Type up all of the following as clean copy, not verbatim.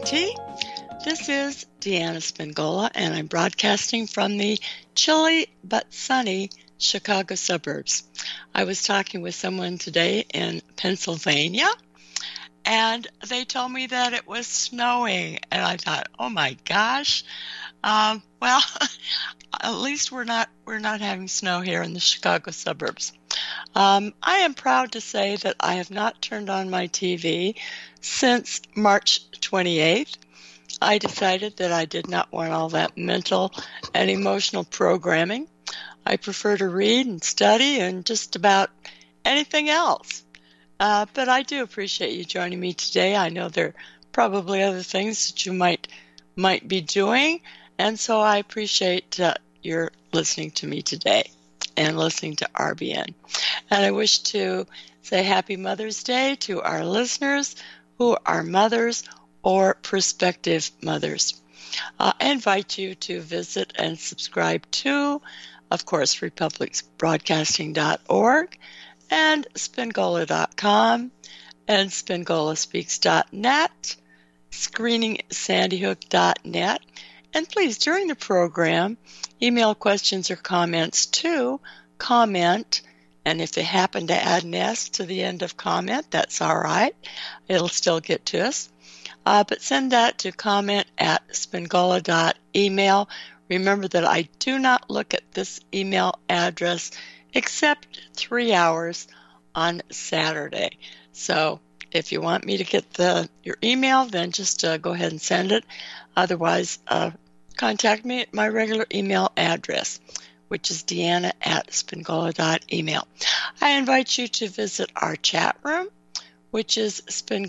Auntie. This is Deanna Spingola, and I'm broadcasting from the chilly but sunny Chicago suburbs. I was talking with someone today in Pennsylvania, and they told me that it was snowing, and I thought, oh my gosh. Well, at least we're not having snow here in the Chicago suburbs. I am proud to say that I have not turned on my TV since March 28th. I decided that I did not want all that mental and emotional programming. I prefer to read and study and just about anything else. But I do appreciate you joining me today. I know there are probably other things that you might be doing, and so I appreciate your listening to me today and listening to RBN. And I wish to say Happy Mother's Day to our listeners who are mothers or prospective mothers. I invite you to visit and subscribe to, of course, republicsbroadcasting.org and spingola.com and spingolaspeaks.net, screeningsandyhook.net. And please, during the program, email questions or comments to comment, and if they happen to add an S to the end of comment, that's all right. It'll still get to us. But send that to comment@spingola.email. Remember that I do not look at this email address except 3 hours on Saturday. So if you want me to get your email, then just go ahead and send it. Otherwise, contact me at my regular email address, which is deanna@spingola.email. I invite you to visit our chat room, which is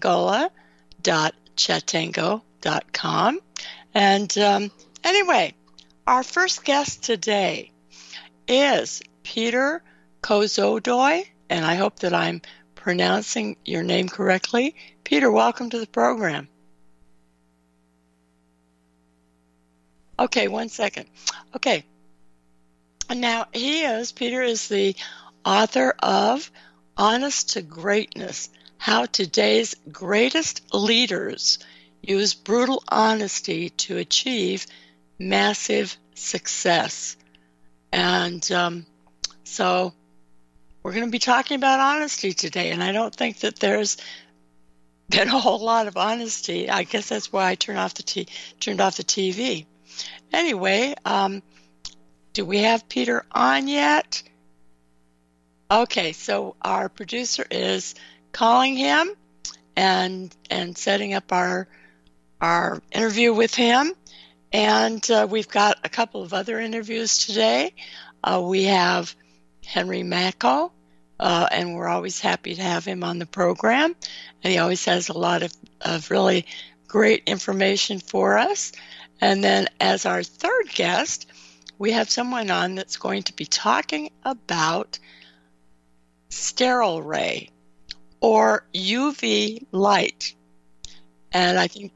spingola.chatango.com. And anyway, our first guest today is Peter Kozodoy, and I hope that I'm pronouncing your name correctly. Peter, welcome to the program. Okay, 1 second. Okay. Now, Peter is the author of Honest to Greatness, How Today's Greatest Leaders Use Brutal Honesty to Achieve Massive Success. And so we're going to be talking about honesty today, and I don't think that there's been a whole lot of honesty. I guess that's why I turned off the TV. Anyway, do we have Peter on yet? Okay, so our producer is calling him and setting up our interview with him. And we've got a couple of other interviews today. We have Henry Macko, and we're always happy to have him on the program. And he always has a lot of really great information for us. And then as our third guest, we have someone on that's going to be talking about sterile ray or UV light. And I think,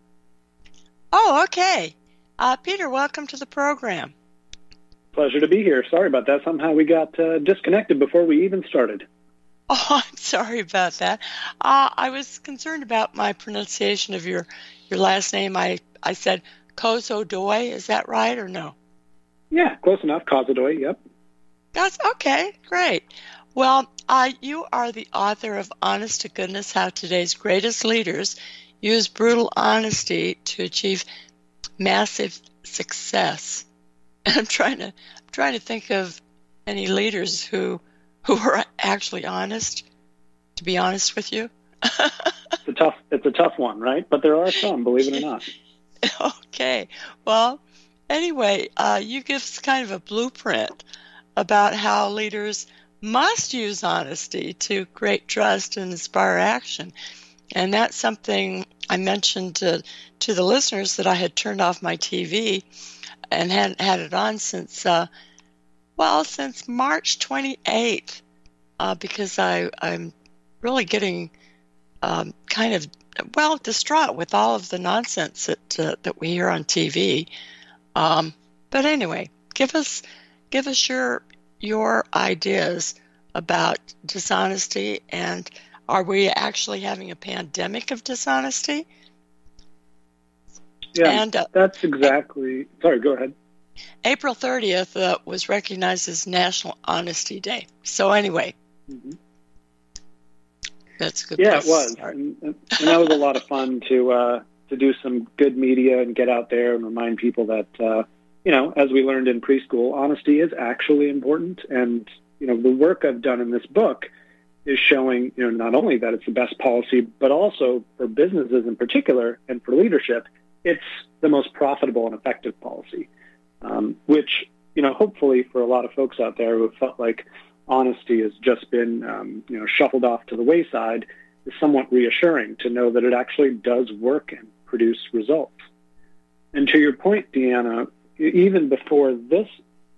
okay. Peter, welcome to the program. Pleasure to be here. Sorry about that. Somehow we got disconnected before we even started. Oh, I'm sorry about that. I was concerned about my pronunciation of your last name. I said Kozodoy. Is that right or no? Yeah, close enough. Kozodoy, yep. That's okay. Great. Well, you are the author of Honest to Goodness, How Today's Greatest Leaders Use Brutal Honesty to Achieve Massive Success. And I'm trying to think of any leaders who are actually honest, to be honest with you. It's a tough one, right? But there are some, believe it or not. Okay. Well, anyway, you give us kind of a blueprint about how leaders must use honesty to create trust and inspire action. And that's something I mentioned to the listeners, that I had turned off my TV and hadn't had it on since March 28th, because I'm really getting kind of distraught with all of the nonsense that we hear on TV. But anyway, give us your ideas about dishonesty, and are we actually having a pandemic of dishonesty? Yeah, And that's exactly. Sorry, go ahead. April 30th was recognized as National Honesty Day. So anyway, that's a good Yeah, place it was, to start. and that was a lot of fun to do some good media and get out there and remind people that as we learned in preschool, honesty is actually important. And the work I've done in this book is showing not only that it's the best policy, but also for businesses in particular and for leadership, it's the most profitable and effective policy. Which hopefully for a lot of folks out there who felt like honesty has just been shuffled off to the wayside, is somewhat reassuring to know that it actually does work and produce results. And to your point, Deanna, even before this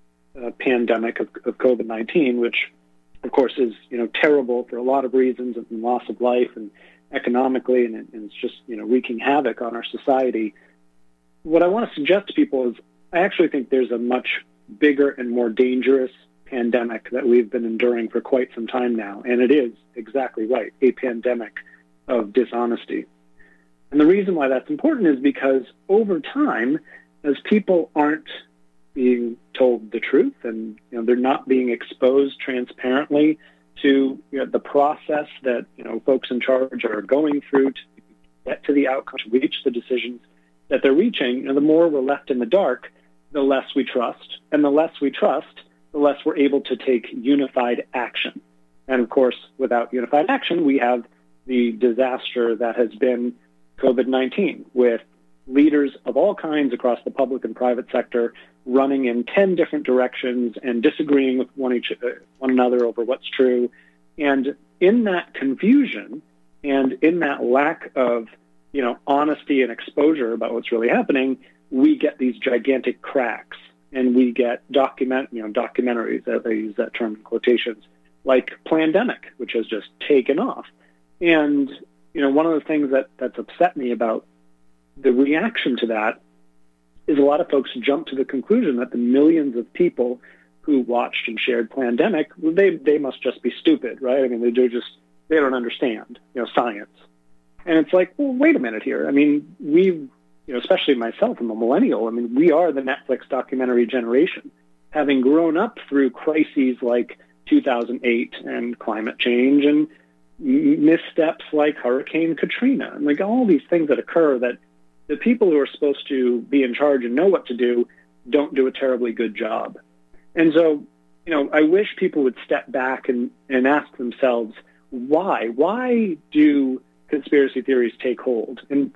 pandemic of COVID-19, which of course is terrible for a lot of reasons and loss of life and economically, and it's just wreaking havoc on our society, what I want to suggest to people is I actually think there's a much bigger and more dangerous pandemic that we've been enduring for quite some time now. And it is exactly right, a pandemic of dishonesty. And the reason why that's important is because over time, as people aren't being told the truth and they're not being exposed transparently to the process that folks in charge are going through to get to the outcome, to reach the decisions that they're reaching, the more we're left in the dark, the less we trust. And the less we trust, the less we're able to take unified action. And of course, without unified action, we have the disaster that has been COVID-19, with leaders of all kinds across the public and private sector running in 10 different directions and disagreeing with one another over what's true. And in that confusion and in that lack of honesty and exposure about what's really happening, we get these gigantic cracks, and we get documentaries, they use that term in quotations, like Plandemic, which has just taken off. And one of the things that's upset me about the reaction to that is a lot of folks jump to the conclusion that the millions of people who watched and shared Plandemic, they must just be stupid, right? I mean, they don't understand science. And it's like, well, wait a minute here. I mean, especially myself, I'm a millennial. I mean, we are the Netflix documentary generation, having grown up through crises like 2008 and climate change and missteps like Hurricane Katrina and like all these things that occur that the people who are supposed to be in charge and know what to do don't do a terribly good job. And so, I wish people would step back and ask themselves, why? Why do conspiracy theories take hold? And,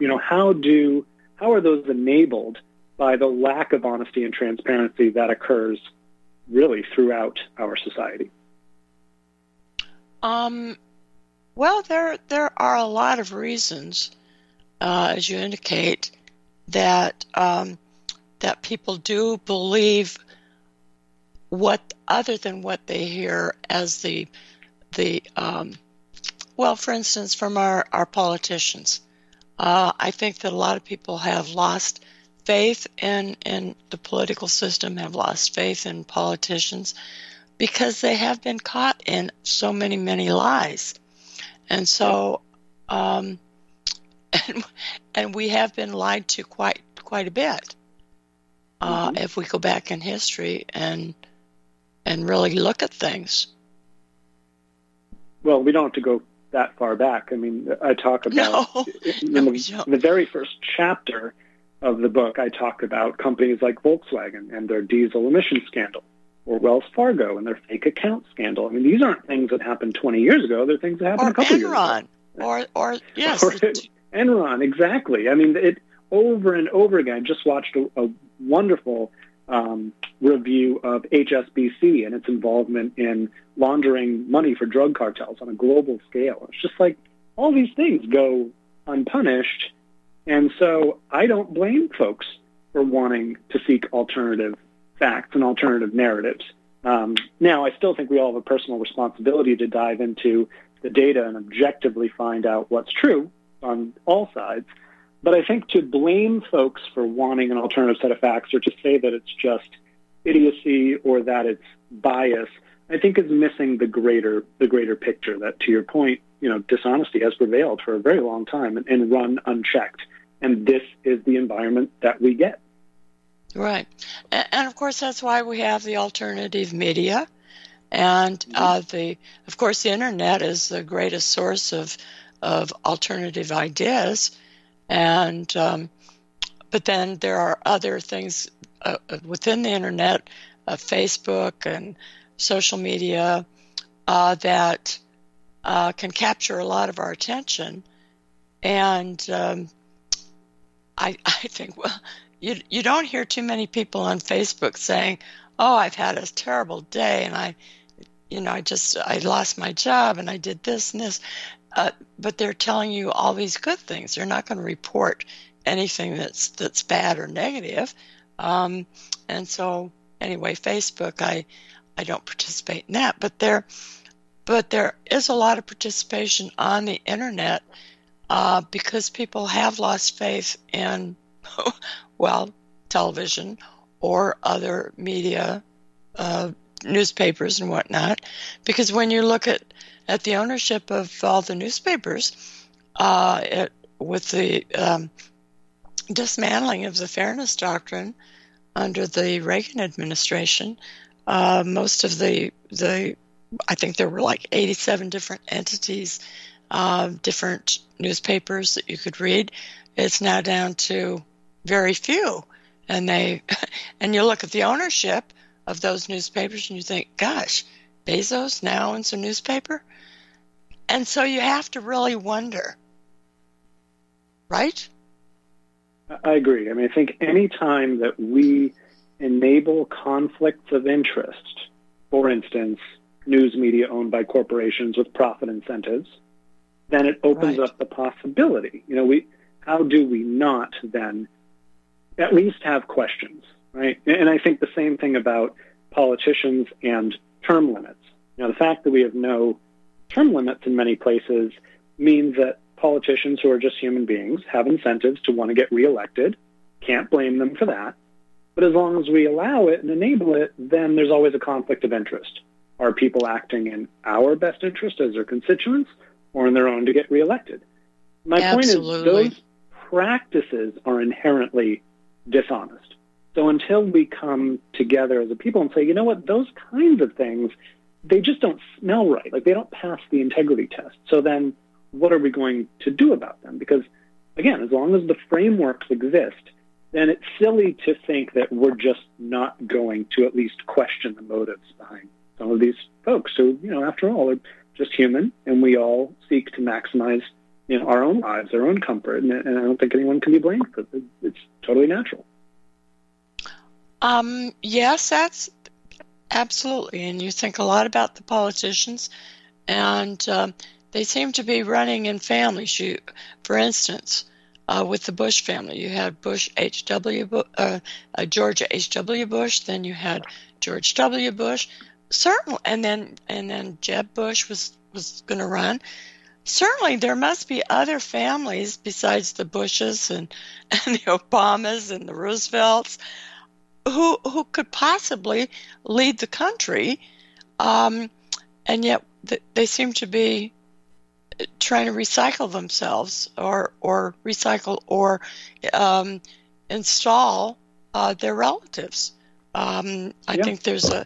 how are those enabled by the lack of honesty and transparency that occurs really throughout our society? Well, there are a lot of reasons, as you indicate, that that people do believe other than what they hear as the well, for instance, from our politicians. I think that a lot of people have lost faith in the political system, have lost faith in politicians, because they have been caught in so many, many lies. And so, and we have been lied to quite a bit. If we go back in history and really look at things. Well, we don't have to go that far back. I mean, I talk about in the very first chapter of the book, I talk about companies like Volkswagen and their diesel emission scandal, or Wells Fargo and their fake account scandal. I mean, these aren't things that happened 20 years ago. They're things that happened a couple years ago. Or yes. Or Enron, exactly. I mean, it over and over again. I just watched a wonderful review of HSBC and its involvement in laundering money for drug cartels on a global scale. It's just like all these things go unpunished. And so I don't blame folks for wanting to seek alternative facts and alternative narratives. Now, I still think we all have a personal responsibility to dive into the data and objectively find out what's true on all sides. But I think to blame folks for wanting an alternative set of facts, or to say that it's just idiocy or that it's bias, I think is missing the greater picture that, to your point, dishonesty has prevailed for a very long time and run unchecked. and this is the environment that we get. Right. And of course, that's why we have the alternative media. And of course, the internet is the greatest source of alternative ideas. And but then there are other things within the internet, Facebook and social media, that can capture a lot of our attention. And I think, well, you don't hear too many people on Facebook saying, "Oh, I've had a terrible day, and I lost my job, and I did this and this," but they're telling you all these good things. They're not going to report anything that's bad or negative. And so, anyway, Facebook, I don't participate in that, but there is a lot of participation on the internet because people have lost faith in, well, television or other media, newspapers and whatnot. Because when you look at the ownership of all the newspapers, with the dismantling of the Fairness Doctrine under the Reagan administration, most of the I think there were like 87 different entities, different newspapers that you could read. It's now down to very few. And and you look at the ownership of those newspapers and you think, gosh, Bezos now owns a newspaper? And so you have to really wonder, right? I agree. I mean, I think any time that we enable conflicts of interest, for instance, news media owned by corporations with profit incentives, then it opens up the possibility. How do we not then at least have questions, right? And I think the same thing about politicians and term limits. The fact that we have no term limits in many places means that politicians who are just human beings have incentives to want to get reelected. Can't blame them for that. But as long as we allow it and enable it, then there's always a conflict of interest. Are people acting in our best interest as their constituents or in their own to get reelected? My point is those practices are inherently dishonest. So until we come together as a people and say, you know what, those kinds of things, they just don't smell right. Like they don't pass the integrity test. So then what are we going to do about them? Because, again, as long as the frameworks exist, then it's silly to think that we're just not going to at least question the motives behind some of these folks who, after all, are just human, and we all seek to maximize, our own lives, our own comfort, and I don't think anyone can be blamed for it. It's totally natural. Yes, that's absolutely. And you think a lot about the politicians, and they seem to be running in families. For instance, with the Bush family, you had George H.W. Bush, then you had George W. Bush, certainly, and then Jeb Bush was going to run. Certainly, there must be other families besides the Bushes and the Obamas and the Roosevelts who could possibly lead the country, and yet they seem to be trying to recycle themselves or recycle or install their relatives. I think there's a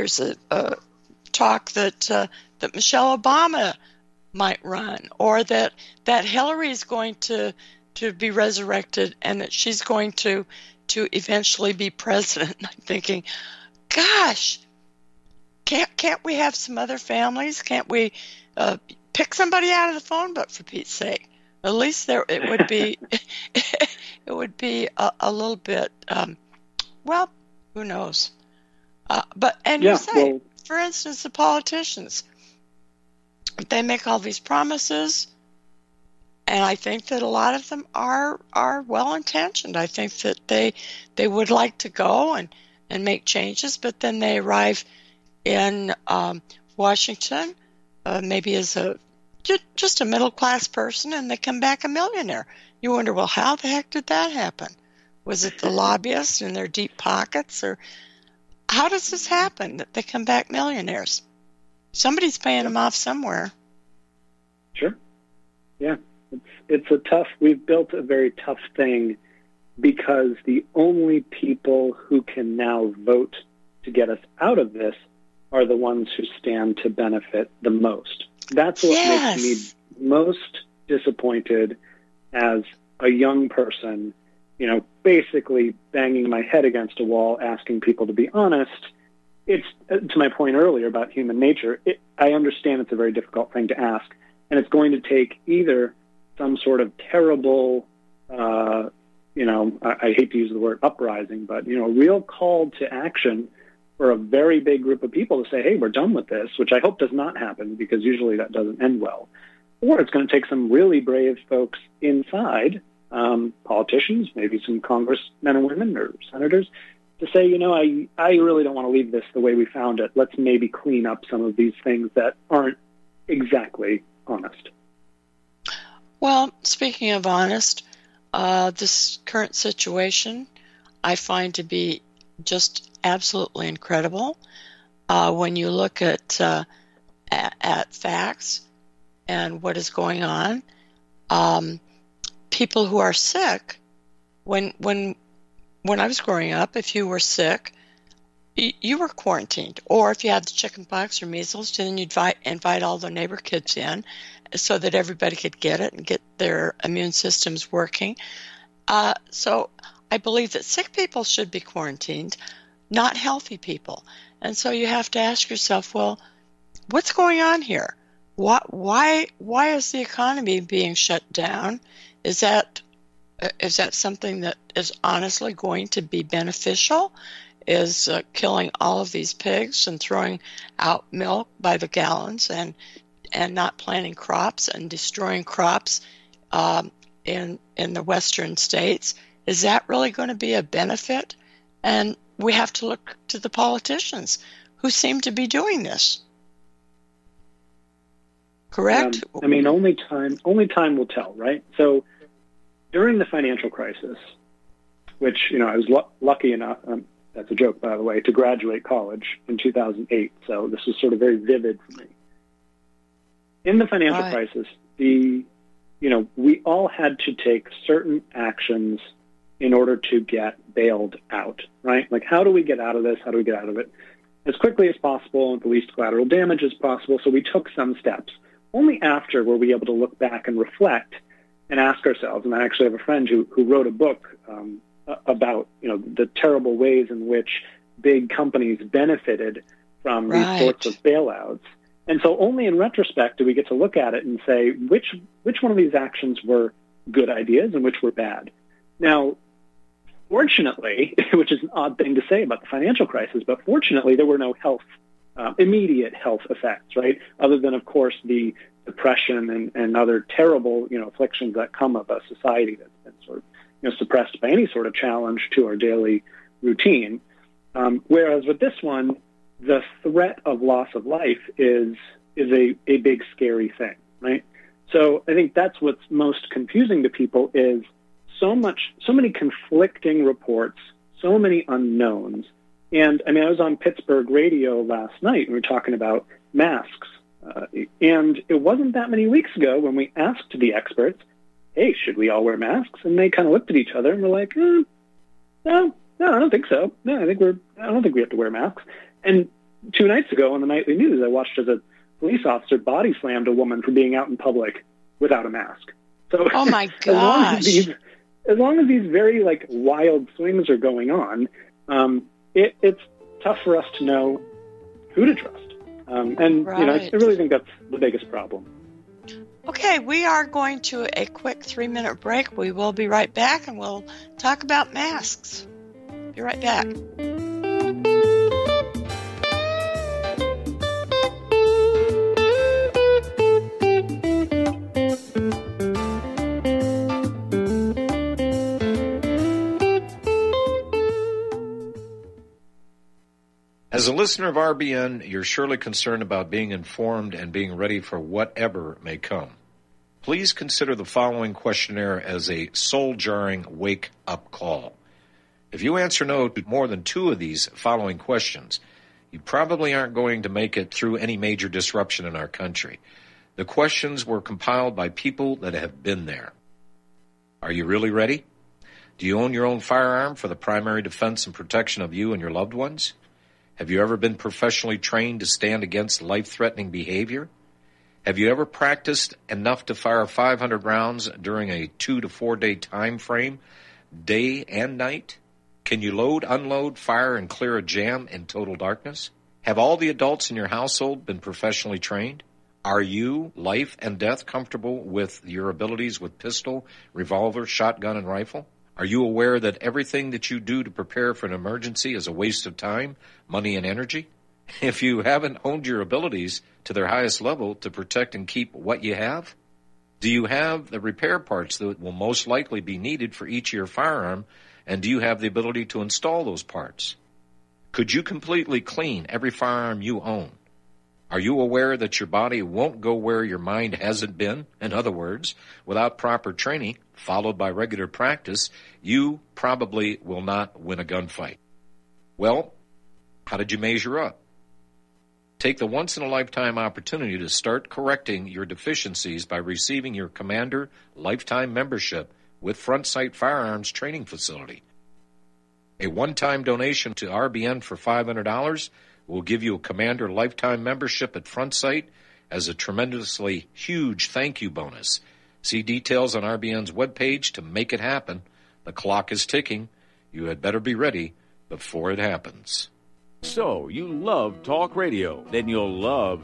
talk that Michelle Obama might run, or that Hillary is going to be resurrected and that she's going to eventually be president. I'm thinking, gosh, can't we have some other families? Can't we pick somebody out of the phone book, for Pete's sake? At least it would be it would be a little bit. Well, who knows? For instance, the politicians, they make all these promises, and I think that a lot of them are well intentioned. I think that they would like to go and make changes, but then they arrive in Washington, maybe as just a middle class person, and they come back a millionaire. You wonder, well, how the heck did that happen? Was it the lobbyists in their deep pockets, or how does this happen that they come back millionaires? Somebody's paying them off somewhere. Sure. Yeah. We've built a very tough thing because the only people who can now vote to get us out of this are the ones who stand to benefit the most. That's what makes me most disappointed as a young person, basically banging my head against a wall, asking people to be honest. It's, to my point earlier about human nature, I understand it's a very difficult thing to ask, and it's going to take either some sort of terrible, I hate to use the word uprising, but, a real call to action for a very big group of people to say, hey, we're done with this, which I hope does not happen because usually that doesn't end well. Or it's going to take some really brave folks inside, politicians, maybe some congressmen and women or senators, to say, I really don't want to leave this the way we found it. Let's maybe clean up some of these things that aren't exactly honest. Well, speaking of honest, this current situation I find to be just absolutely incredible. When you look at facts and what is going on, people who are sick, when I was growing up, if you were sick, you were quarantined. Or if you had the chickenpox or measles, then you'd invite all the neighbor kids in so that everybody could get it and get their immune systems working. So I believe that sick people should be quarantined, not healthy people. And so you have to ask yourself, well, what's going on here? Why is the economy being shut down? Is that something that is honestly going to be beneficial? Is killing all of these pigs and throwing out milk by the gallons and not planting crops and destroying crops in the western states, is that really going to be a benefit? And we have to look to the politicians who seem to be doing this. Correct? Only time will tell, right? So during the financial crisis, which, I was lucky enough, that's a joke, by the way, to graduate college in 2008. So this is sort of very vivid for me. In the financial crisis, we all had to take certain actions in order to get bailed out, right? Like, how do we get out of this? How do we get out of it as quickly as possible and with the least collateral damage as possible? So we took some steps. Only after were we able to look back and reflect and ask ourselves, and I actually have a friend who wrote a book about, the terrible ways in which big companies benefited from these sorts of bailouts. And so only in retrospect do we get to look at it and say, which one of these actions were good ideas and which were bad. Now, fortunately, which is an odd thing to say about the financial crisis, but fortunately there were no immediate health effects, right? Other than, of course, the depression and other terrible, afflictions that come of a society that's been sort of, suppressed by any sort of challenge to our daily routine. Whereas with this one, the threat of loss of life is a big, scary thing, right? So I think that's what's most confusing to people is so many conflicting reports, so many unknowns. And I was on Pittsburgh radio last night and we were talking about masks. And it wasn't that many weeks ago when we asked the experts, hey, should we all wear masks? And they kind of looked at each other and were like, no, I don't think so. No, I don't think we have to wear masks. And 2 nights ago on the nightly news, I watched as a police officer body slammed a woman for being out in public without a mask. So, oh my gosh. As long as these very wild swings are going on, it's tough for us to know who to trust. I really think that's the biggest problem. Okay, we are going to a quick 3-minute break. We will be right back and we'll talk about masks. Be right back. As a listener of RBN, you're surely concerned about being informed and being ready for whatever may come. Please consider the following questionnaire as a soul-jarring wake-up call. If you answer no to more than 2 of these following questions, you probably aren't going to make it through any major disruption in our country. The questions were compiled by people that have been there. Are you really ready? Do you own your own firearm for the primary defense and protection of you and your loved ones? Have you ever been professionally trained to stand against life-threatening behavior? Have you ever practiced enough to fire 500 rounds during a 2 to 4 day time frame, day and night? Can you load, unload, fire, and clear a jam in total darkness? Have all the adults in your household been professionally trained? Are you, life and death, comfortable with your abilities with pistol, revolver, shotgun, and rifle? Are you aware that everything that you do to prepare for an emergency is a waste of time, money, and energy? If you haven't honed your abilities to their highest level to protect and keep what you have, do you have the repair parts that will most likely be needed for each of your firearm, and do you have the ability to install those parts? Could you completely clean every firearm you own? Are you aware that your body won't go where your mind hasn't been? In other words, without proper training, followed by regular practice, you probably will not win a gunfight. Well, how did you measure up? Take the once-in-a-lifetime opportunity to start correcting your deficiencies by receiving your Commander Lifetime Membership with Front Sight Firearms Training Facility. A one-time donation to RBN for $500 will give you a Commander Lifetime Membership at Front Sight as a tremendously huge thank you bonus. See details on RBN's webpage to make it happen. The clock is ticking. You had better be ready before it happens. So, you love talk radio? Then you'll love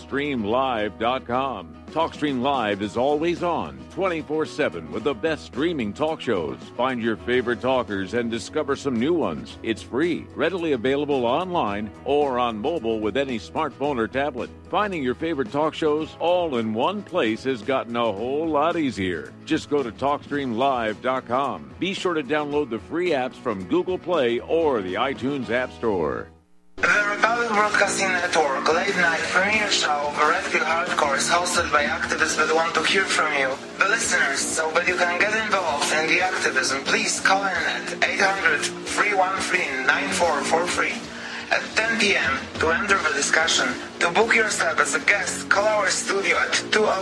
TalkStreamLive.com. TalkStream Live is always on, 24/7, with the best streaming talk shows. Find your favorite talkers and discover some new ones. It's free, readily available online or on mobile with any smartphone or tablet. Finding your favorite talk shows all in one place has gotten a whole lot easier. Just go to TalkStreamLive.com. Be sure to download the free apps from Google Play or the iTunes App Store. The Republic Broadcasting Network late night premiere show The Red Pill Hardcore is hosted by activists that want to hear from you, the listeners, so that you can get involved in the activism. Please call in at 800-313-9443 at 10 p.m. to enter the discussion. To book yourself as a guest, call our studio at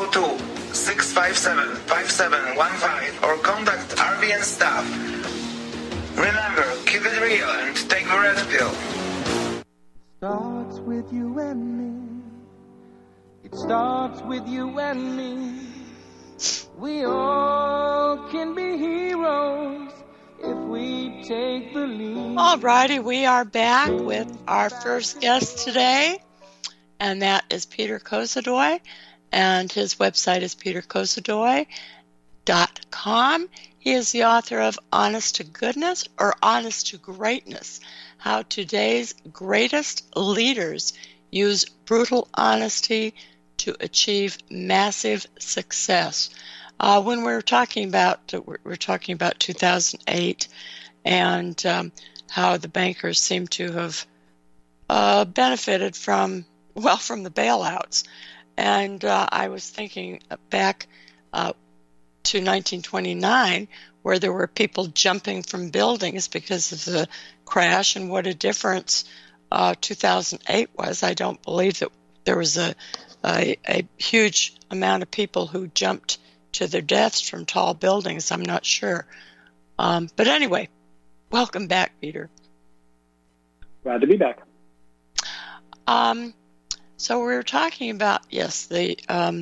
202-657-5715 or contact RBN staff. Remember, keep it real and take the red pill. Starts with you and me. It starts with you and me. We all can be heroes if we take the lead. All righty, we are back with our first guest today, and that is Peter Kosodoy, and his website is peterkosodoy.com. He is the author of Honest to Goodness or Honest to Greatness, How Today's Greatest Leaders Use Brutal Honesty to Achieve Massive Success. When we're talking about 2008 and how the bankers seem to have benefited from the bailouts. And I was thinking back to 1929, where there were people jumping from buildings because of the crash, and what a difference 2008 was. I don't believe that there was a huge amount of people who jumped to their deaths from tall buildings. I'm not sure. But anyway, welcome back, Peter. Glad to be back. So we were talking about, yes, the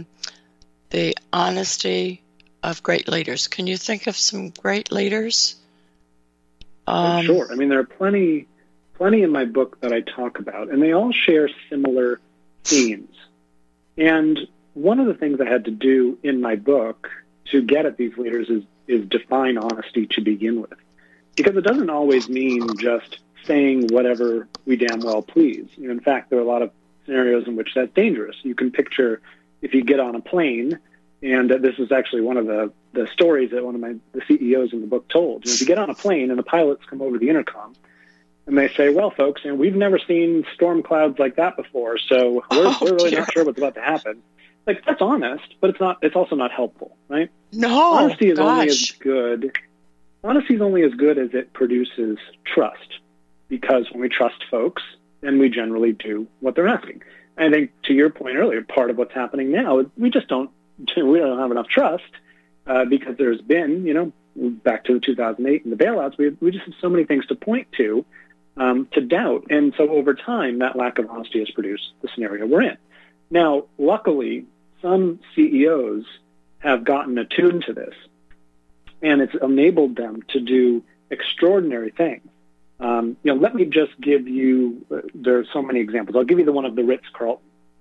honesty of great leaders. Can you think of some great leaders? Sure. I mean, there are plenty in my book that I talk about, and they all share similar themes. And one of the things I had to do in my book to get at these leaders is define honesty to begin with. Because it doesn't always mean just saying whatever we damn well please. You know, in fact, there are a lot of scenarios in which that's dangerous. You can picture if you get on a plane, and this is actually one of the stories that one of the CEOs in the book told. You know, if you get on a plane and the pilots come over the intercom and they say, well, folks, you know, we've never seen storm clouds like that before, so we're really not sure what's about to happen. Like, that's honest, but it's also not helpful, right? No, Honesty is only as good. Honesty is only as good as it produces trust, because when we trust folks, then we generally do what they're asking. I think to your point earlier, part of what's happening now is we don't have enough trust because there's been, back to the 2008 and the bailouts, we just have so many things to point to doubt. And so over time, that lack of honesty has produced the scenario we're in. Now, luckily, some CEOs have gotten attuned to this, and it's enabled them to do extraordinary things. Let me just give you, there are so many examples. I'll give you the one of the Ritz-Carlton,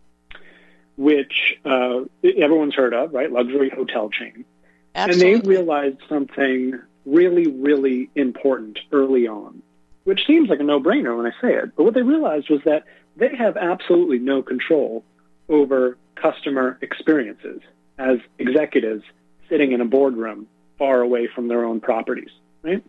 which everyone's heard of, right? Luxury hotel chain. Absolutely. And they realized something really, really important early on, which seems like a no-brainer when I say it. But what they realized was that they have absolutely no control over customer experiences as executives sitting in a boardroom far away from their own properties, right?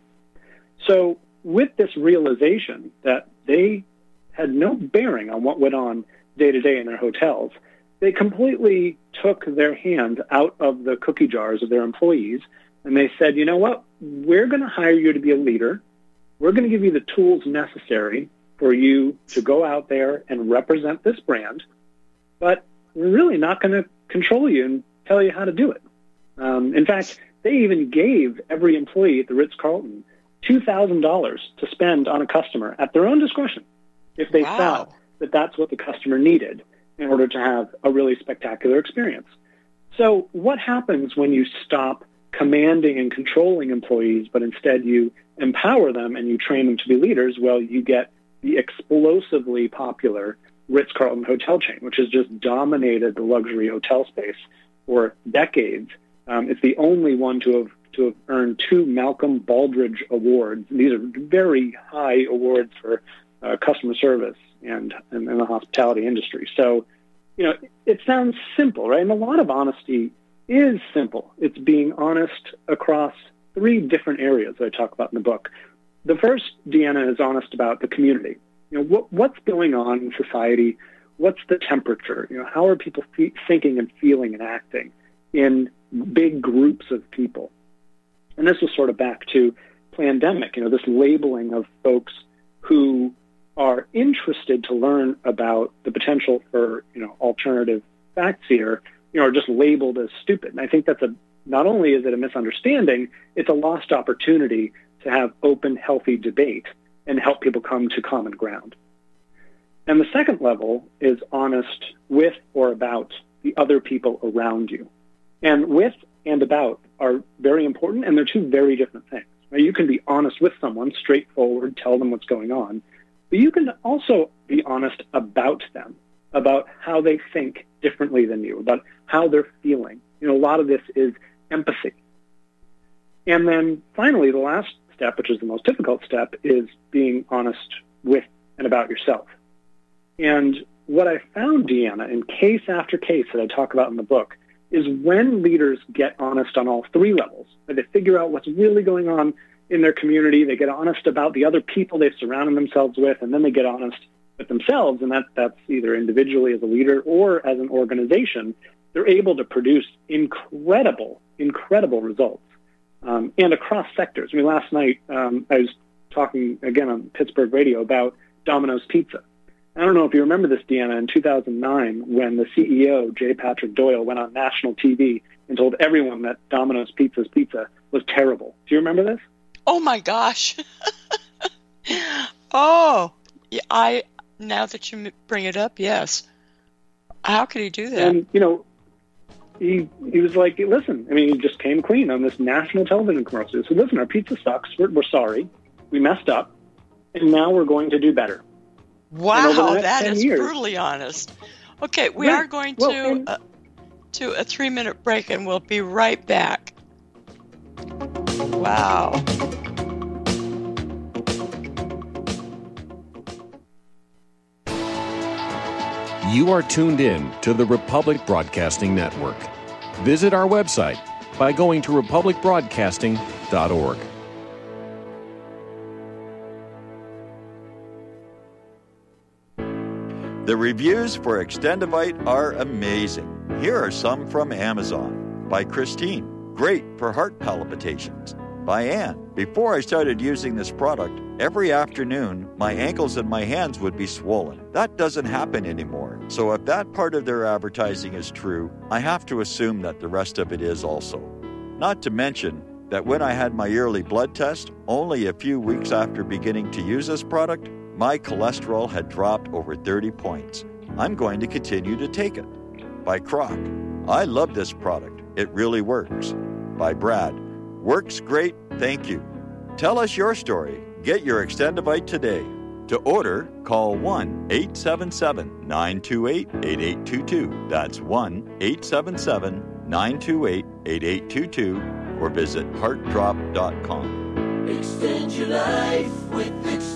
So with this realization that they had no bearing on what went on day to day in their hotels, they completely took their hands out of the cookie jars of their employees, and they said, you know what, we're going to hire you to be a leader. We're going to give you the tools necessary for you to go out there and represent this brand, but we're really not going to control you and tell you how to do it. In fact, they even gave every employee at the Ritz-Carlton $2,000 to spend on a customer at their own discretion if they thought that that's what the customer needed in order to have a really spectacular experience. So what happens when you stop commanding and controlling employees, but instead you empower them and you train them to be leaders? Well, you get the explosively popular Ritz-Carlton hotel chain, which has just dominated the luxury hotel space for decades. It's the only one to have earned 2 Malcolm Baldrige Awards. These are very high awards for customer service and in the hospitality industry. So, it sounds simple, right? And a lot of honesty is simple. It's being honest across 3 different areas that I talk about in the book. The first, Deanna, is honest about the community. What's going on in society? What's the temperature? How are people thinking and feeling and acting in big groups of people? And this was sort of back to pandemic, this labeling of folks who are interested to learn about the potential for, alternative facts here, are just labeled as stupid. And I think that's not only is it a misunderstanding, it's a lost opportunity to have open, healthy debate and help people come to common ground. And the second level is honest with or about the other people around you. And with and about are very important, and they're 2 very different things. Right? You can be honest with someone, straightforward, tell them what's going on, but you can also be honest about them, about how they think differently than you, about how they're feeling. A lot of this is empathy. And then finally, the last step, which is the most difficult step, is being honest with and about yourself. And what I found, Deanna, in case after case that I talk about in the book, is when leaders get honest on all 3 levels, they figure out what's really going on in their community, they get honest about the other people they've surrounded themselves with, and then they get honest with themselves, and that's either individually as a leader or as an organization, they're able to produce incredible results. And across sectors. Last night I was talking again on Pittsburgh radio about Domino's Pizza. I don't know if you remember this, Deanna, in 2009 when the CEO, J. Patrick Doyle, went on national TV and told everyone that Domino's Pizza's pizza was terrible. Do you remember this? Oh, my gosh. Oh, now that you bring it up, yes. How could he do that? And, he was like, listen, he just came clean on this national television commercial. He said, listen, our pizza sucks. We're sorry. We messed up. And now we're going to do better. Wow, that is brutally honest. Okay, we are going to a 3-minute break, and we'll be right back. Wow. You are tuned in to the Republic Broadcasting Network. Visit our website by going to republicbroadcasting.org. The reviews for Extendivite are amazing. Here are some from Amazon by Christine. Great for heart palpitations. by Ann. Before I started using this product, every afternoon, my ankles and my hands would be swollen. That doesn't happen anymore. So if that part of their advertising is true, I have to assume that the rest of it is also. Not to mention that when I had my yearly blood test, only a few weeks after beginning to use this product, my cholesterol had dropped over 30 points. I'm going to continue to take it. By Croc. I love this product. It really works. By Brad. Works great, thank you. Tell us your story. Get your Extendivite today. To order, call 1-877-928-8822. That's 1-877-928-8822. Or visit heartdrop.com. Extend your life with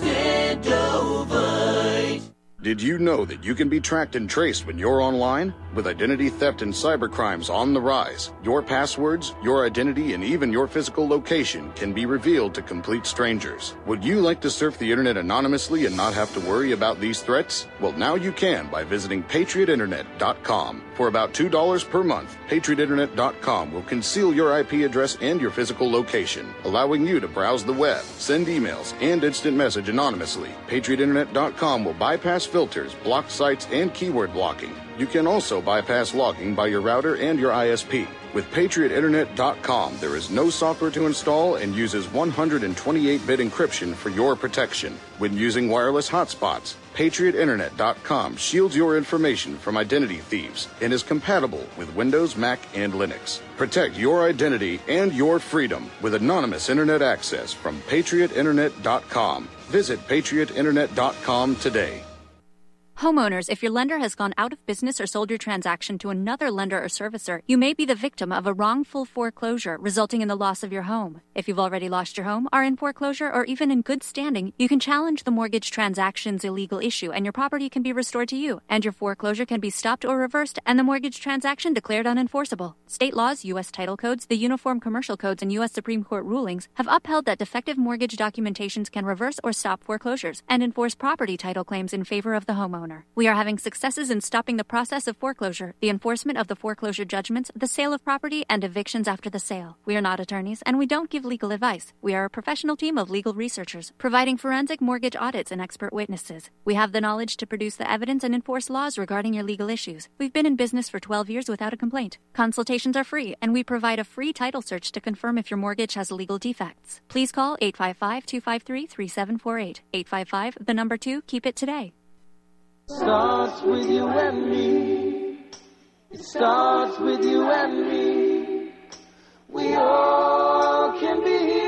Extendovite. Did you know that you can be tracked and traced when you're online? With identity theft and cybercrimes on the rise, your passwords, your identity, and even your physical location can be revealed to complete strangers. Would you like to surf the internet anonymously and not have to worry about these threats? Well, now you can by visiting patriotinternet.com. For about $2 per month, patriotinternet.com will conceal your IP address and your physical location, allowing you to browse the web, send emails, and instant message anonymously. patriotinternet.com will bypass filters, block sites, and keyword blocking. You can also bypass logging by your router and your ISP. With PatriotInternet.com, there is no software to install and uses 128-bit encryption for your protection. When using wireless hotspots, PatriotInternet.com shields your information from identity thieves and is compatible with Windows, Mac, and Linux. Protect your identity and your freedom with anonymous internet access from PatriotInternet.com. Visit PatriotInternet.com today. Homeowners, if your lender has gone out of business or sold your transaction to another lender or servicer, you may be the victim of a wrongful foreclosure resulting in the loss of your home. If you've already lost your home, are in foreclosure, or even in good standing, you can challenge the mortgage transaction's illegal issue and your property can be restored to you, and your foreclosure can be stopped or reversed and the mortgage transaction declared unenforceable. State laws, U.S. title codes, the Uniform Commercial Codes, and U.S. Supreme Court rulings have upheld that defective mortgage documentations can reverse or stop foreclosures and enforce property title claims in favor of the homeowner. We are having successes in stopping the process of foreclosure, the enforcement of the foreclosure judgments, the sale of property, and evictions after the sale. We are not attorneys, and we don't give legal advice. We are a professional team of legal researchers, providing forensic mortgage audits and expert witnesses. We have the knowledge to produce the evidence and enforce laws regarding your legal issues. We've been in business for 12 years without a complaint. Consultations are free, and we provide a free title search to confirm if your mortgage has legal defects. Please call 855-253-3748. 855, the number 2, keep it today. Starts with you and me. It starts with you and me. We all can be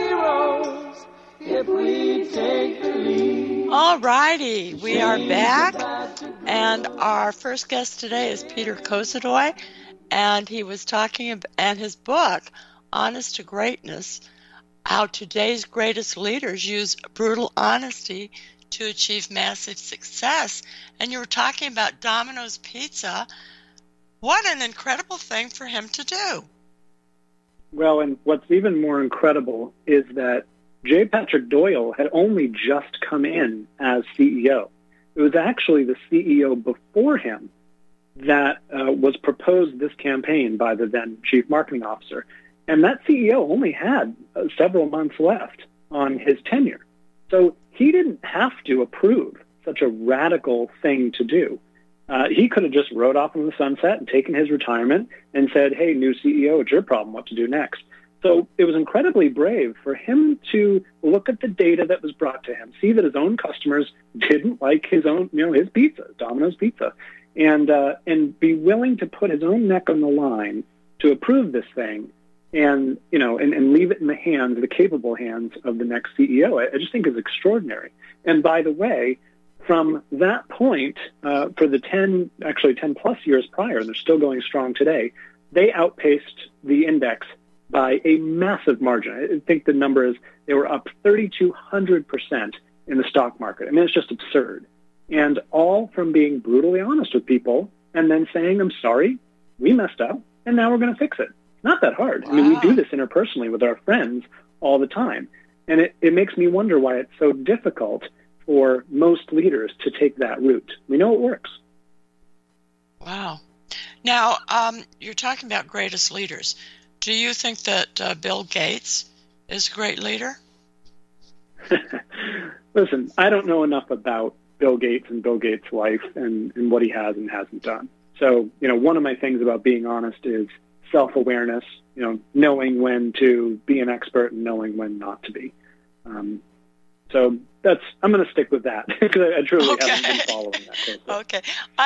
heroes if we take the lead. All righty, we are back, and our first guest today is Peter Kozodoy, and he was talking about, and his book, Honest to Greatness, how today's greatest leaders use brutal honesty to achieve massive success. And you were talking about Domino's Pizza. What an incredible thing for him to do. Well, and what's even more incredible is that J. Patrick Doyle had only just come in as CEO. It was actually the CEO before him that was proposed this campaign by the then chief marketing officer. And that CEO only had several months left on his tenure. So he didn't have to approve such a radical thing to do. He could have just rode off in the sunset and taken his retirement and said, hey, new CEO, it's your problem what to do next. So it was incredibly brave for him to look at the data that was brought to him, see that his own customers didn't like his own, his pizza, Domino's Pizza, and be willing to put his own neck on the line to approve this thing. And leave it in the hands, the capable hands of the next CEO. I just think is extraordinary. And by the way, from that point, for the 10 plus years prior, and they're still going strong today, they outpaced the index by a massive margin. I think the number is they were up 3,200% in the stock market. I mean, it's just absurd. And all from being brutally honest with people and then saying, I'm sorry, we messed up, and now we're going to fix it. Not that hard. Wow. I mean, we do this interpersonally with our friends all the time. And it makes me wonder why it's so difficult for most leaders to take that route. We know it works. Wow. Now, you're talking about greatest leaders. Do you think that Bill Gates is a great leader? Listen, I don't know enough about Bill Gates and Bill Gates' life and what he has and hasn't done. So, one of my things about being honest is self-awareness, knowing when to be an expert and knowing when not to be. So I'm going to stick with that because I truly haven't been following that closely. Okay.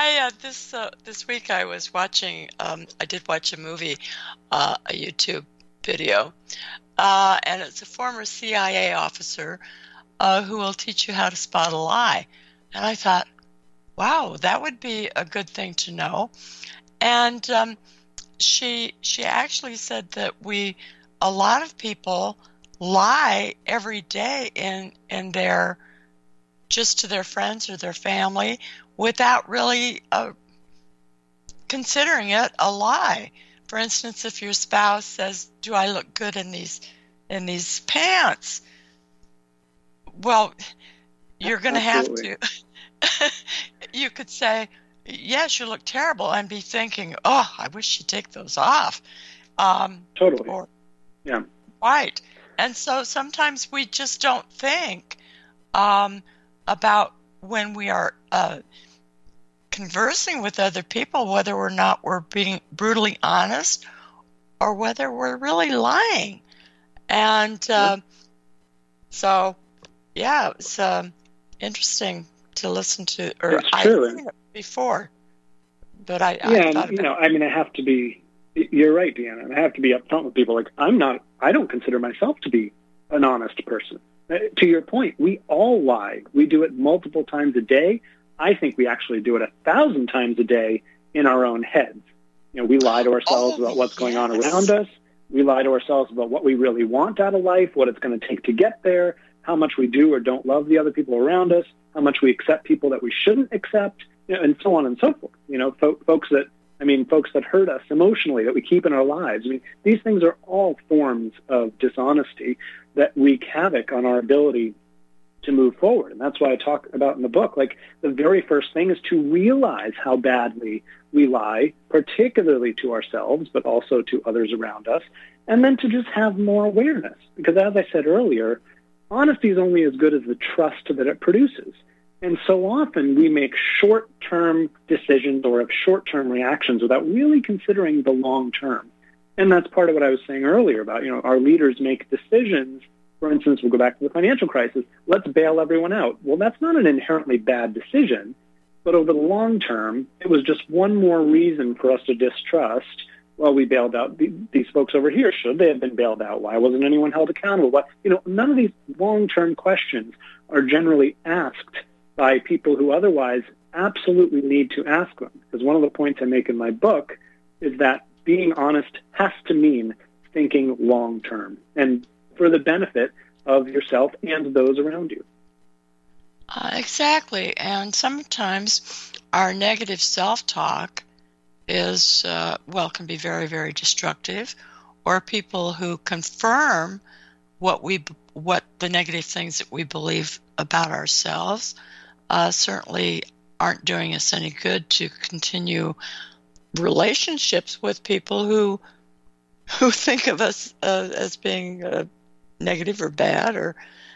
This week I was watching, I did watch a movie, a YouTube video, and it's a former CIA officer who will teach you how to spot a lie. And I thought, wow, that would be a good thing to know. And she actually said that a lot of people lie every day in their, just to their friends or their family without really considering it a lie. For instance, if your spouse says, "Do I look good in these pants?" Well, you're going to have to. You could say, "Yes, you look terrible," and be thinking, "Oh, I wish she'd take those off." Totally. Yeah. Right. And so sometimes we just don't think about when we are conversing with other people, whether or not we're being brutally honest or whether we're really lying. And so, yeah, it's interesting to listen to. Or I've seen it before, but I thought I have to be. You're right, Deanna. I have to be upfront with people. Like, I don't consider myself to be an honest person. To your point, we all lie. We do it multiple times a day. I think we actually do it 1,000 times a day in our own heads. We lie to ourselves about what's going on around us. We lie to ourselves about what we really want out of life, what it's going to take to get there, how much we do or don't love the other people around us, how much we accept people that we shouldn't accept, and so on and so forth. Folks that hurt us emotionally, that we keep in our lives. These things are all forms of dishonesty that wreak havoc on our ability to move forward. And that's why I talk about in the book, like, the very first thing is to realize how badly we lie, particularly to ourselves, but also to others around us, and then to just have more awareness. Because as I said earlier, honesty is only as good as the trust that it produces. And so often we make short-term decisions or have short-term reactions without really considering the long-term. And that's part of what I was saying earlier about, our leaders make decisions. For instance, we'll go back to the financial crisis. Let's bail everyone out. Well, that's not an inherently bad decision, but over the long term, it was just one more reason for us to distrust. Well, we bailed out these folks over here. Should they have been bailed out? Why wasn't anyone held accountable? None of these long-term questions are generally asked by people who otherwise absolutely need to ask them. Because one of the points I make in my book is that being honest has to mean thinking long-term and for the benefit of yourself and those around you. Exactly. And sometimes our negative self-talk is, can be very, very destructive, or people who confirm what the negative things that we believe about ourselves certainly aren't doing us any good to continue relationships with people who think of us as being negative or bad. Or,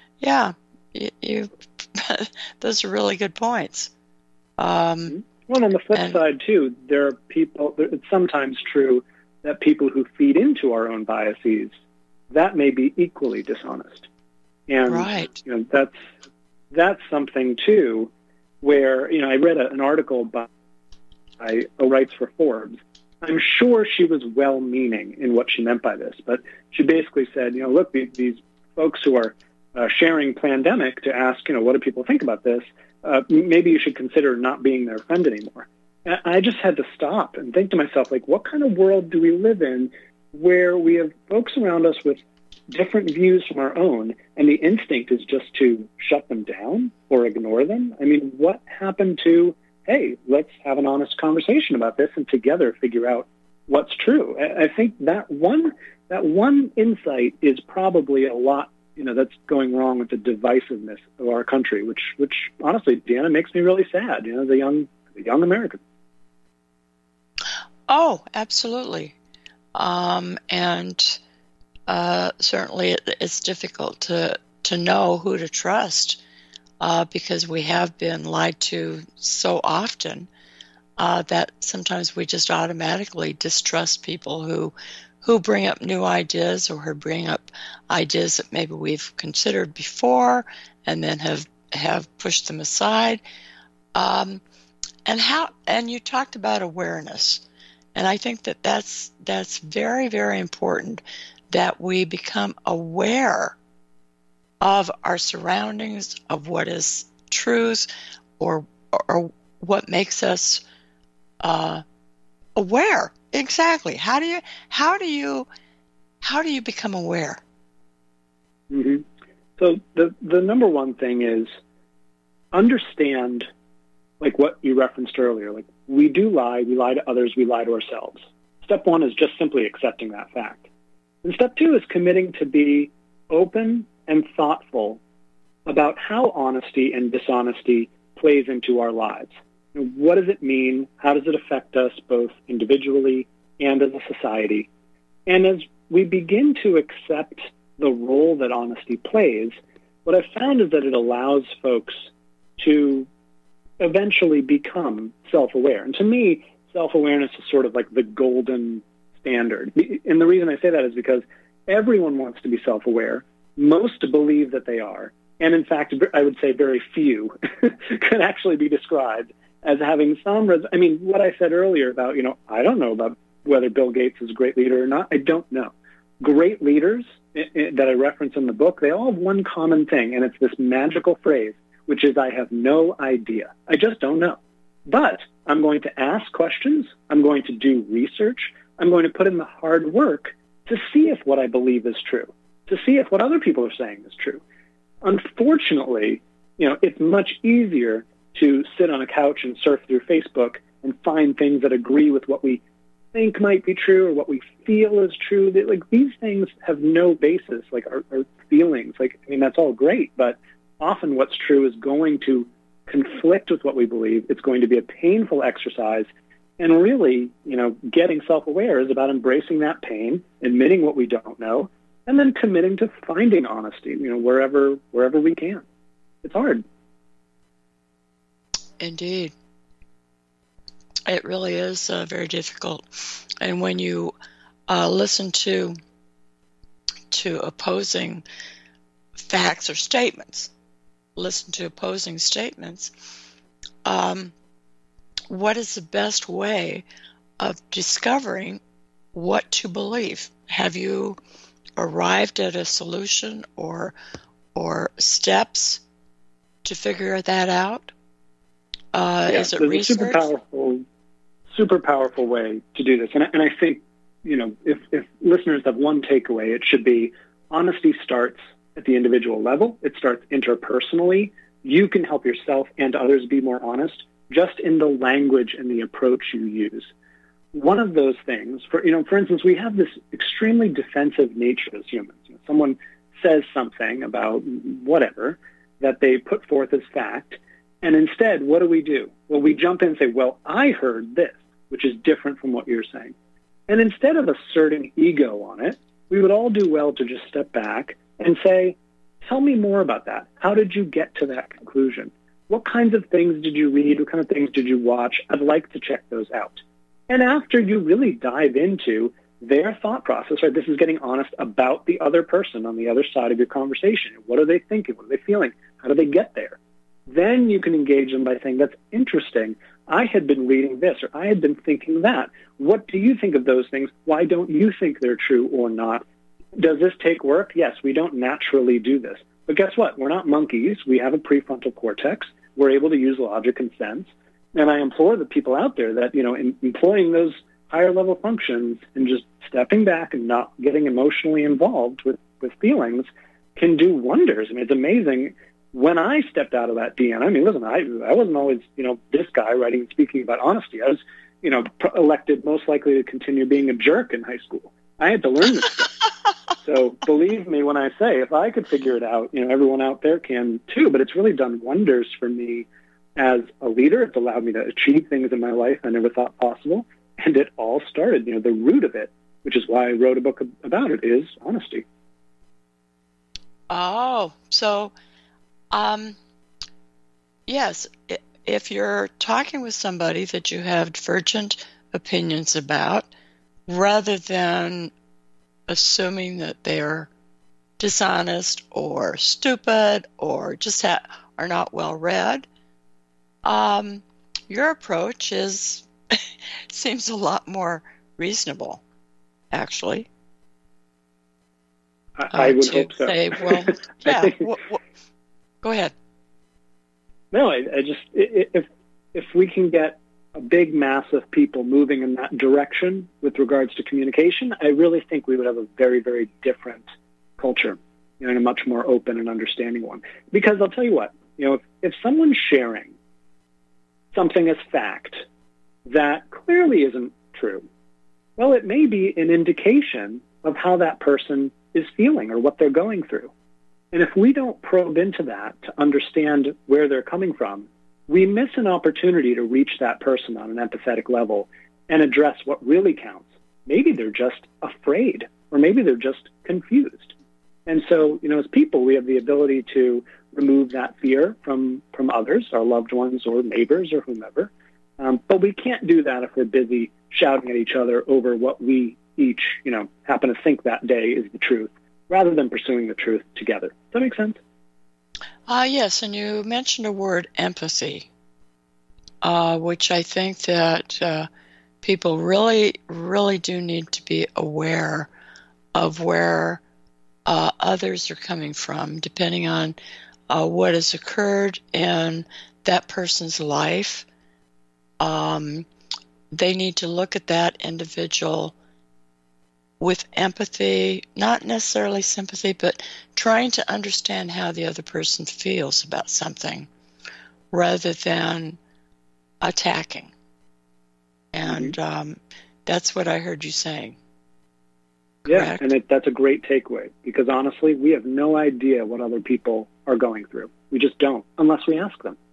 those are really good points. On the flip side, too, there are people, it's sometimes true that people who feed into our own biases, that may be equally dishonest. And right. That's something, too, where, I read an article by who writes for Forbes. I'm sure she was well-meaning in what she meant by this, but she basically said, look, these folks who are sharing Plandemic to ask, what do people think about this? Maybe you should consider not being their friend anymore. And I just had to stop and think to myself, like, what kind of world do we live in where we have folks around us with different views from our own, and the instinct is just to shut them down or ignore them? What happened to, hey, let's have an honest conversation about this and together figure out what's true? I think that one insight is probably a lot, that's going wrong with the divisiveness of our country, which honestly, Deanna, makes me really sad, as a young American. Oh, absolutely. And certainly it's difficult to know who to trust because we have been lied to so often that sometimes we just automatically distrust people who bring up new ideas or who bring up ideas that maybe we've considered before and then have pushed them aside. And you talked about awareness, and I think that's very, very important, that we become aware of our surroundings, of what is truth, or what makes us aware. Exactly. How do you become aware? Mm-hmm. So the number one thing is understand, like what you referenced earlier. Like, we do lie. We lie to others. We lie to ourselves. Step one is just simply accepting that fact. And step two is committing to be open and thoughtful about how honesty and dishonesty plays into our lives. What does it mean? How does it affect us both individually and as a society? And as we begin to accept the role that honesty plays, what I've found is that it allows folks to eventually become self-aware. And to me, self-awareness is sort of like the golden standard. And the reason I say that is because everyone wants to be self-aware. Most believe that they are. And in fact, I would say very few can actually be described as having some, what I said earlier about, I don't know about whether Bill Gates is a great leader or not. I don't know. Great leaders that I reference in the book, they all have one common thing, and it's this magical phrase, which is, I have no idea. I just don't know. But I'm going to ask questions. I'm going to do research. I'm going to put in the hard work to see if what I believe is true, to see if what other people are saying is true. Unfortunately, it's much easier to sit on a couch and surf through Facebook and find things that agree with what we think might be true or what we feel is true. Like, these things have no basis, like our feelings. That's all great, but often what's true is going to conflict with what we believe. It's going to be a painful exercise. And really, getting self-aware is about embracing that pain, admitting what we don't know, and then committing to finding honesty, wherever we can. It's hard. Indeed. It really is very difficult. And when you listen to opposing facts or statements, what is the best way of discovering what to believe? Have you arrived at a solution or steps to figure that out? Is it research? Super powerful way to do this. And I think, if listeners have one takeaway, it should be honesty starts at the individual level. It starts interpersonally. You can help yourself and others be more honest just in the language and the approach you use. One of those things, for instance, we have this extremely defensive nature as humans. Someone says something about whatever that they put forth as fact, and instead, what do? Well, we jump in and say, well, I heard this, which is different from what you're saying. And instead of asserting ego on it, we would all do well to just step back and say, tell me more about that. How did you get to that conclusion? What kinds of things did you read? What kind of things did you watch? I'd like to check those out. And after you really dive into their thought process, right, this is getting honest about the other person on the other side of your conversation. What are they thinking? What are they feeling? How do they get there? Then you can engage them by saying, that's interesting. I had been reading this, or I had been thinking that. What do you think of those things? Why don't you think they're true or not? Does this take work? Yes, we don't naturally do this. But guess what? We're not monkeys. We have a prefrontal cortex. We're able to use logic and sense. And I implore the people out there that, in employing those higher level functions and just stepping back and not getting emotionally involved with feelings can do wonders. It's amazing. When I stepped out of that DN, listen, I wasn't always, this guy writing and speaking about honesty. I was, elected most likely to continue being a jerk in high school. I had to learn this stuff. So believe me when I say, if I could figure it out, everyone out there can too. But it's really done wonders for me as a leader. It's allowed me to achieve things in my life I never thought possible. And it all started, the root of it which is why I wrote a book about it, is honesty. Oh, so, yes, if you're talking with somebody that you have divergent opinions about, rather than assuming that they're dishonest or stupid or just are not well read, your approach seems a lot more reasonable, actually. I would hope so. Say, well, yeah. Go ahead. No, I just if we can get a big mass of people moving in that direction with regards to communication, I really think we would have a very, very different culture, and a much more open and understanding one. Because I'll tell you what, if someone's sharing something as fact that clearly isn't true, well, it may be an indication of how that person is feeling or what they're going through. And if we don't probe into that to understand where they're coming from, we miss an opportunity to reach that person on an empathetic level and address what really counts. Maybe they're just afraid, or maybe they're just confused. And so, as people, we have the ability to remove that fear from others, our loved ones or neighbors or whomever. But we can't do that if we're busy shouting at each other over what we each, happen to think that day is the truth, rather than pursuing the truth together. Does that make sense? Yes, and you mentioned a word, empathy, which I think that people really, really do need to be aware of where others are coming from, depending on what has occurred in that person's life. They need to look at that individual with empathy, not necessarily sympathy, but trying to understand how the other person feels about something rather than attacking. And that's what I heard you saying. Correct? Yeah, and that's a great takeaway, because honestly, we have no idea what other people are going through. We just don't, unless we ask them.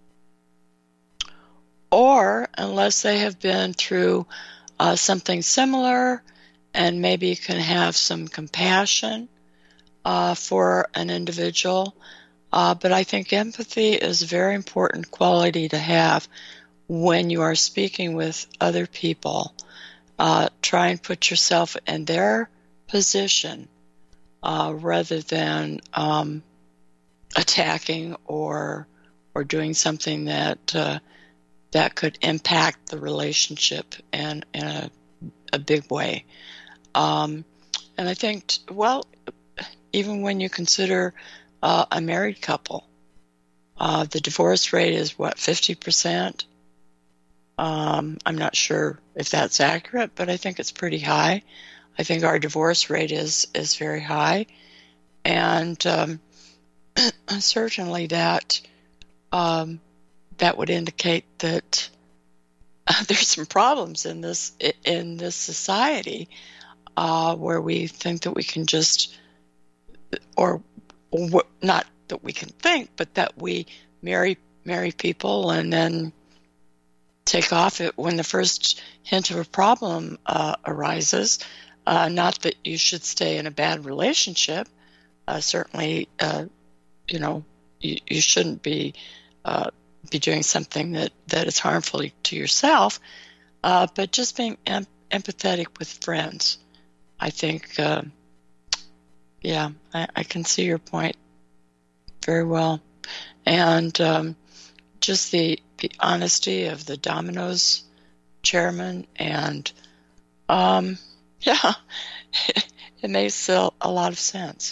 Or unless they have been through something similar, and maybe you can have some compassion for an individual. But I think empathy is a very important quality to have when you are speaking with other people. Try and put yourself in their position rather than attacking or doing something that could impact the relationship in a big way. And I think, even when you consider a married couple, the divorce rate is 50%? I'm not sure if that's accurate, but I think it's pretty high. I think our divorce rate is very high. And certainly that would indicate that there's some problems in this society where we think that we can just, or not that we can think, but that we marry people and then take off it when the first hint of a problem arises. Not that you should stay in a bad relationship. Certainly, you shouldn't be doing something that is harmful to yourself. But just being empathetic with friends, I think, I can see your point very well. And just the honesty of the Domino's chairman, and it makes a lot of sense.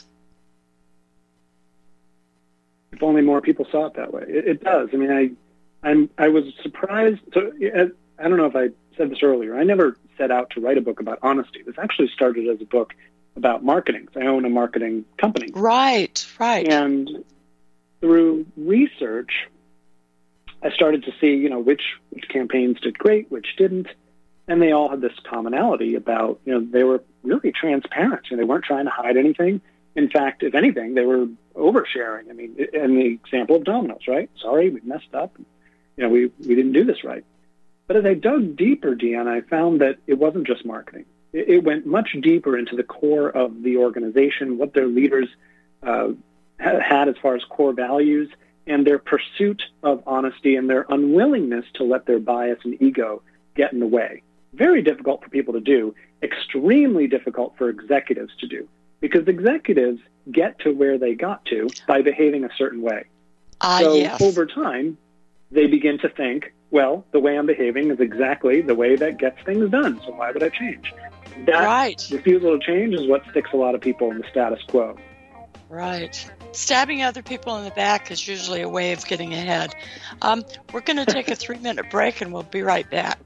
If only more people saw it that way. It does. I mean, I was surprised. So I don't know if I said this earlier. I never set out to write a book about honesty. This actually started as a book about marketing. I own a marketing company. Right. And through research, I started to see, which campaigns did great, which didn't. And they all had this commonality about, they were really transparent and they weren't trying to hide anything. In fact, if anything, they were oversharing. I mean, in the example of Domino's, right? Sorry, we messed up. We didn't do this right. But as I dug deeper, Deanna, I found that it wasn't just marketing. It went much deeper into the core of the organization, what their leaders had as far as core values, and their pursuit of honesty and their unwillingness to let their bias and ego get in the way. Very difficult for people to do, extremely difficult for executives to do, because executives get to where they got to by behaving a certain way. Yes. Over time, they begin to think, well, the way I'm behaving is exactly the way that gets things done, so why would I change? That refusal to change is what sticks a lot of people in the status quo. Right. Stabbing other people in the back is usually a way of getting ahead. We're going to take a 3-minute break, and we'll be right back.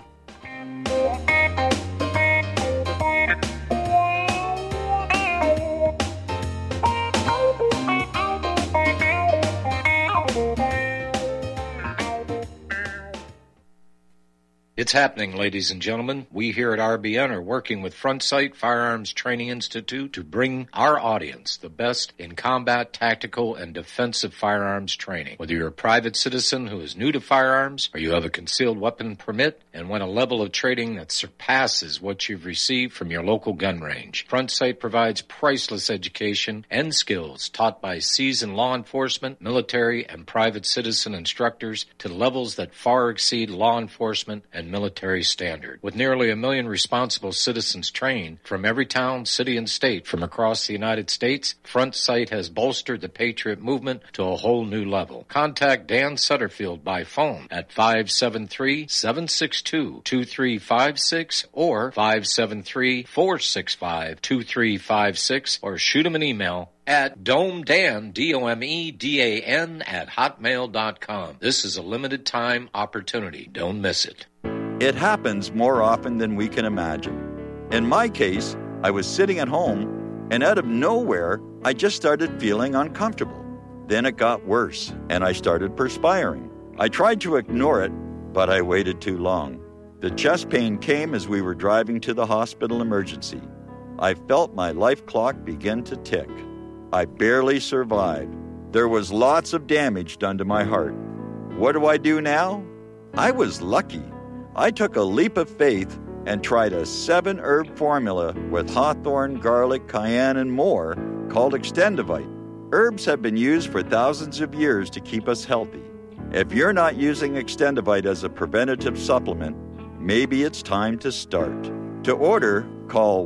It's happening, ladies and gentlemen. We here at RBN are working with Front Sight Firearms Training Institute to bring our audience the best in combat, tactical, and defensive firearms training. Whether you're a private citizen who is new to firearms, or you have a concealed weapon permit and want a level of training that surpasses what you've received from your local gun range, Front Sight provides priceless education and skills taught by seasoned law enforcement, military, and private citizen instructors to levels that far exceed law enforcement and military standard. With nearly 1 million responsible citizens trained from every town, city, and state from across the United States, Front Sight has bolstered the Patriot movement to a whole new level. Contact Dan Sutterfield by phone at 573-762-2356 or 573-465-2356, or shoot him an email at domedan, DOMEDAN, at hotmail.com. This is a limited time opportunity. Don't miss it. It happens more often than we can imagine. In my case, I was sitting at home, and out of nowhere, I just started feeling uncomfortable. Then it got worse, and I started perspiring. I tried to ignore it, but I waited too long. The chest pain came as we were driving to the hospital emergency. I felt my life clock begin to tick. I barely survived. There was lots of damage done to my heart. What do I do now? I was lucky. I took a leap of faith and tried a 7-herb formula with hawthorn, garlic, cayenne, and more called Extendivite. Herbs have been used for thousands of years to keep us healthy. If you're not using Extendivite as a preventative supplement, maybe it's time to start. To order, call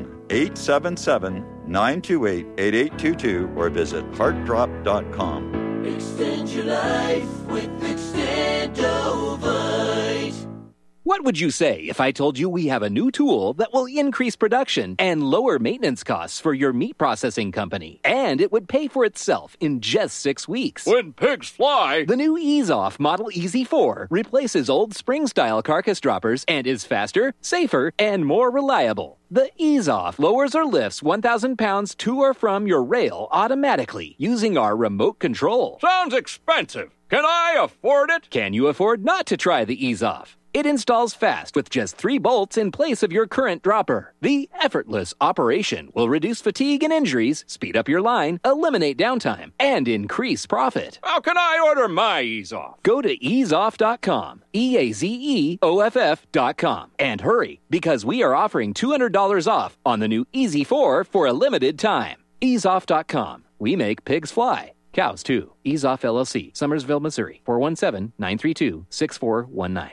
1-877-928-8822 or visit heartdrop.com. Extend your life with Extendovite. What would you say if I told you we have a new tool that will increase production and lower maintenance costs for your meat processing company? And it would pay for itself in just 6 weeks. When pigs fly! The new EaseOff Model EZ4 replaces old spring-style carcass droppers and is faster, safer, and more reliable. The EaseOff lowers or lifts 1,000 pounds to or from your rail automatically using our remote control. Sounds expensive. Can I afford it? Can you afford not to try the EaseOff? It installs fast with just 3 bolts in place of your current dropper. The effortless operation will reduce fatigue and injuries, speed up your line, eliminate downtime, and increase profit. How can I order my EaseOff? Go to easeoff.com, EAZEOFF.com, and hurry, because we are offering $200 off on the new EZ4 for a limited time. Easeoff.com. We make pigs fly. Cows, too. EaseOff LLC, Summersville, Missouri, 417-932-6419.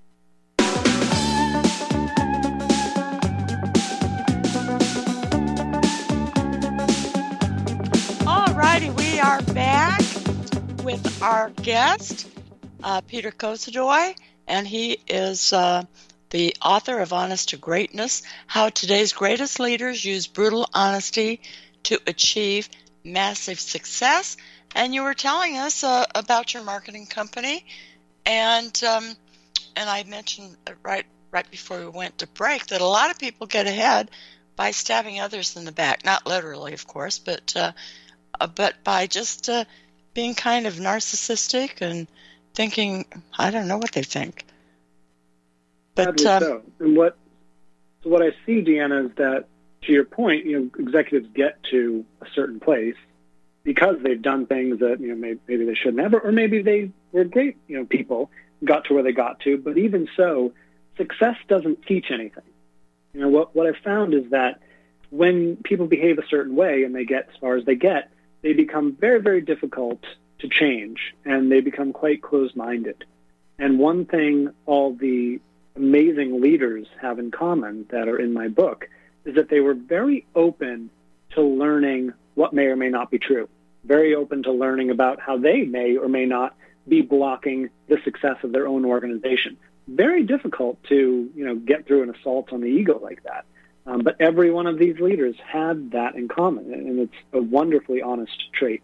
Alrighty, we are back with our guest, Peter Kozodoy, and he is the author of Honest to Greatness, How Today's Greatest Leaders Use Brutal Honesty to Achieve Massive Success. And you were telling us about your marketing company, and I mentioned right before we went to break that a lot of people get ahead by stabbing others in the back, not literally, of course, but by just being kind of narcissistic and thinking, I don't know what they think. But so. And what I see, Deanna, is that, to your point, executives get to a certain place because they've done things that maybe they shouldn't have, or maybe they were great people, got to where they got to. But even so, success doesn't teach anything. What I've found is that when people behave a certain way and they get as far as they get, they become very, very difficult to change, and they become quite closed-minded. And one thing all the amazing leaders have in common that are in my book is that they were very open to learning what may or may not be true, very open to learning about how they may or may not be blocking the success of their own organization. Very difficult to, get through an assault on the ego like that. But every one of these leaders had that in common, and it's a wonderfully honest trait.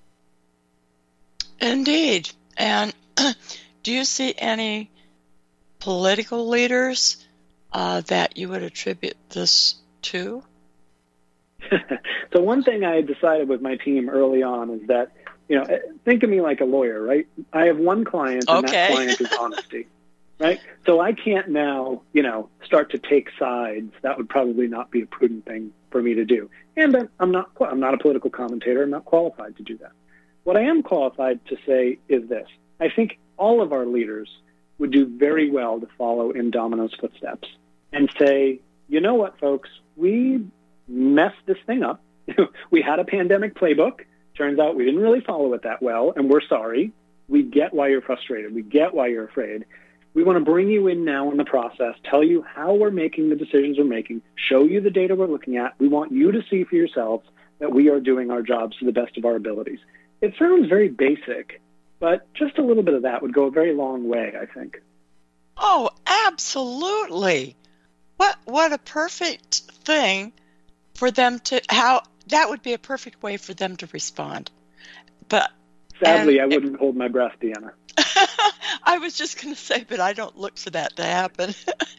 Indeed. And do you see any political leaders that you would attribute this to? So one thing I decided with my team early on is that, think of me like a lawyer, right? I have one client, and that client is honesty, right? So I can't now, start to take sides. That would probably not be a prudent thing for me to do. And I'm not a political commentator. I'm not qualified to do that. What I am qualified to say is this. I think all of our leaders would do very well to follow in Domino's footsteps and say, you know what, folks, we messed this thing up. We had a pandemic playbook. Turns out we didn't really follow it that well, and we're sorry. We get why you're frustrated. We get why you're afraid. We want to bring you in now in the process, tell you how we're making the decisions we're making, show you the data we're looking at. We want you to see for yourselves that we are doing our jobs to the best of our abilities. It sounds very basic, but just a little bit of that would go a very long way, I think. Oh, absolutely. What a perfect thing for them to, that would be a perfect way for them to respond. But sadly, I wouldn't hold my breath, Deanna. I was just going to say, but I don't look for that to happen.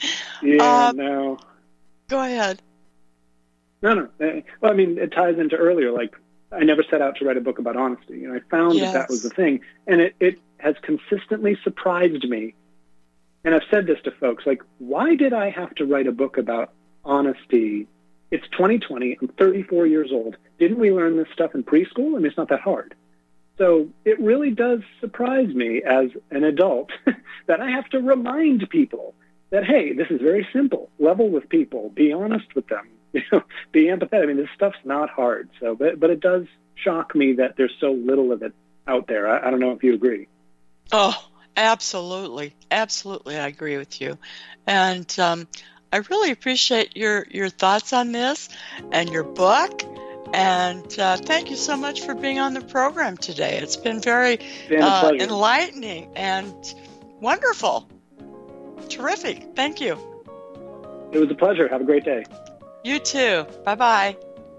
No. Go ahead. No. Well, it ties into earlier, I never set out to write a book about honesty. I found that was the thing. And it has consistently surprised me. And I've said this to folks, why did I have to write a book about honesty? It's 2020. I'm 34 years old. Didn't we learn this stuff in preschool? It's not that hard. So it really does surprise me as an adult that I have to remind people that, hey, this is very simple. Level with people. Be honest with them. Be empathetic. This stuff's not hard. So, but it does shock me that there's so little of it out there. I don't know if you agree. Oh, absolutely. Absolutely, I agree with you. And I really appreciate your thoughts on this and your book. And thank you so much for being on the program today. It's been very enlightening and wonderful. Terrific. Thank you. It was a pleasure. Have a great day. You too. Bye-bye.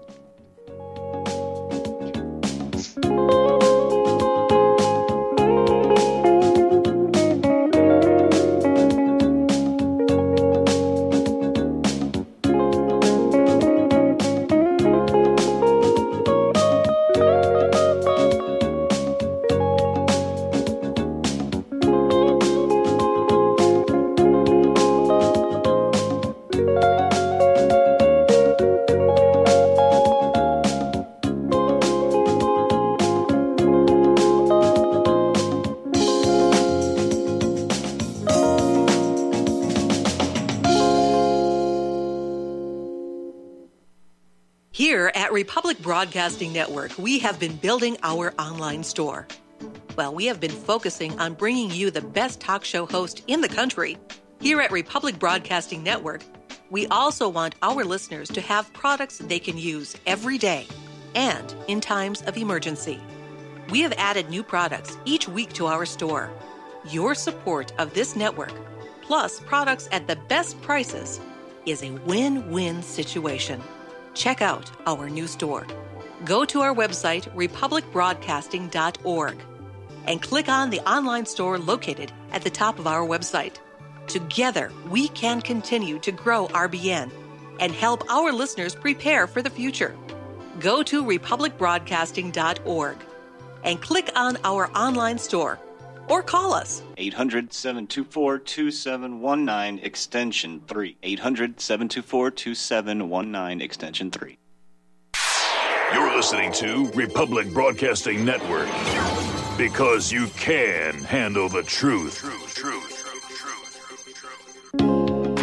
Here at Republic Broadcasting Network, we have been building our online store. Well, we have been focusing on bringing you the best talk show host in the country. Here at Republic Broadcasting Network, we also want our listeners to have products they can use every day and in times of emergency. We have added new products each week to our store. Your support of this network, plus products at the best prices, is a win-win situation. Check out our new store. Go to our website, republicbroadcasting.org, and click on the online store located at the top of our website. Together, we can continue to grow RBN and help our listeners prepare for the future. Go to republicbroadcasting.org and click on our online store or call us. 800-724-2719, extension 3. 800-724-2719, extension 3. You're listening to Republic Broadcasting Network, because you can handle the truth.